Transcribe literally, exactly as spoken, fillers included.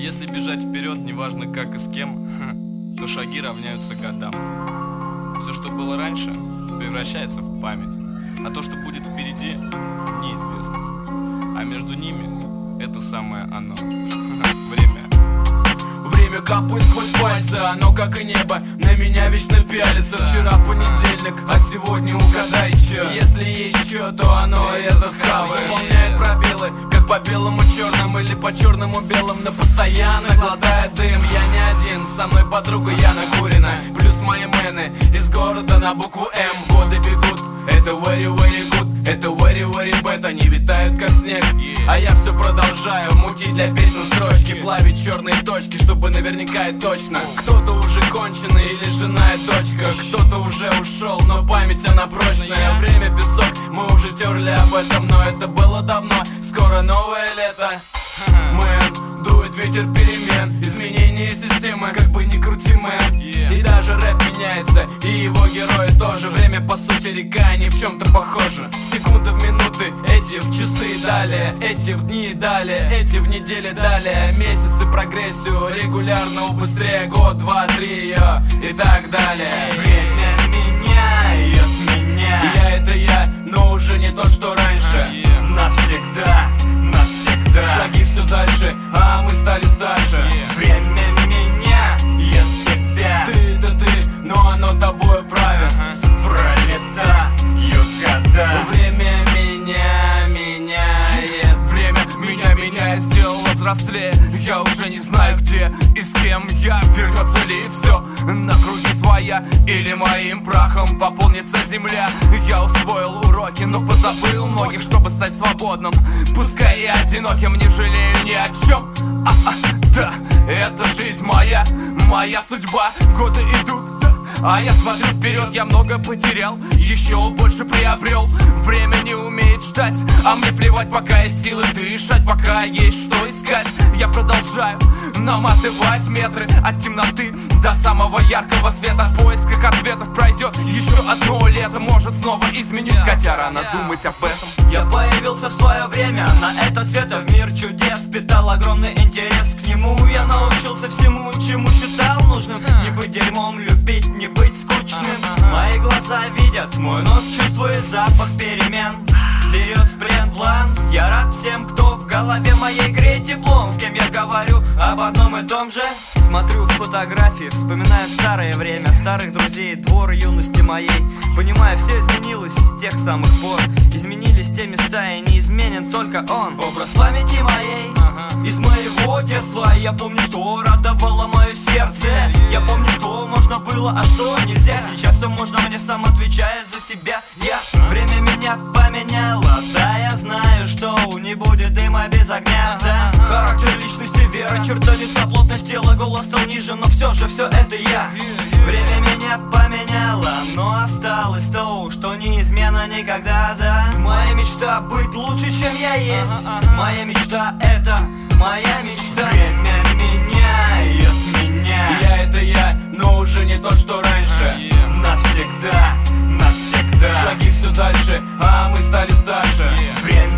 Если бежать вперед, неважно как и с кем, то шаги равняются годам. Все, что было раньше, превращается в память, а то, что будет впереди, неизвестность. А между ними это самое оно. Время. Время капает сквозь пальцы, оно как и небо на меня вечно пялится. Вчера понедельник, а сегодня угадай чё. Если есть чё, то оно это скалы. Заполняет пробелы, как по белому черному или по черному белым, но постоянно глотает дым. Я не один, со мной подруга Яна Курина, плюс мои мэны из города на букву М. Годы бегут, это very very good, это very very bad. Они витают как снег, а я все продолжаю мутить для песен строчки, плавить черные точки, чтобы наверняка и точно. Кто-то уже конченый или жена и дочка, кто-то уже ушел, но память она прочная. Время песок, мы уже терли об этом, но это было давно. Скоро новое лето. Мэн, дует ветер перемен, изменение системы, как бы ни крути, мэн. И даже рэп меняется, и его герои тоже. Время по сути река, они в чем-то похожи. Секунды в минуты, эти в часы и далее, эти в дни и далее, эти в недели далее. Месяцы прогрессию регулярно убыстрее, год, два, три, йо, и так далее. Время меняет меня, я это я, но уже не то, что раньше. Навсегда, навсегда. Шаги все дальше, а мы стали старше. Время меняет тебя, ты это ты, но оно тобой правит. Пролетают года. Время меня меняет. Время меня меняет, сделало взрослее. Я уже не знаю где и с кем я. Вернется ли все на круги своя, или моим прахом пополнится земля. Я усвоил уроки, но позабыл многих, чтобы стать свободным, пускай и одиноким. Не жалею ни о чем. А-а, да, это жизнь моя, моя судьба. Годы идут, да, а я смотрю вперед. Я много потерял, еще больше приобрел. Время не умеет ждать, а мне плевать, пока есть силы дышать, пока есть что искать. Я продолжаю наматывать метры от темноты до самого яркого света. В поисках ответов пройдет еще одно лето. Может снова изменюсь, хотя рано думать об этом. Я появился в свое время на этот свет, в мир чудес питал огромный интерес к нему. Я научился всему, чему считал нужным. Не быть дерьмом, любить, не быть скучным. Мои глаза видят, мой нос чувствует запах перемен. Вперед в план, я рад всем, кто в голове моей греет теплом. С кем я говорю об одном и том же. Смотрю фотографии, вспоминаю старое время, старых друзей, двор юности моей. Понимаю, все изменилось с тех самых пор. Изменились те места, и неизменен только он. Образ памяти моей, из моего детства. Я помню, что радовало мое сердце. Я помню, что можно было, а что нельзя. Сейчас все можно, мне сам отвечаю за себя. Я, время меня поменяло, да, я знаю, что не будет дыма без огня, да. Характер личности, вера, черта лица, плотность тела, голос стал ниже, но все же все это я. Время меня поменяло, но осталось то, что неизменно никогда, да. Моя мечта быть лучше, чем я есть. Моя мечта это моя мечта. Время меняет меня, я это я, но уже не то, что раньше. Навсегда, навсегда. Шаги все дальше, а мы стали старше. Время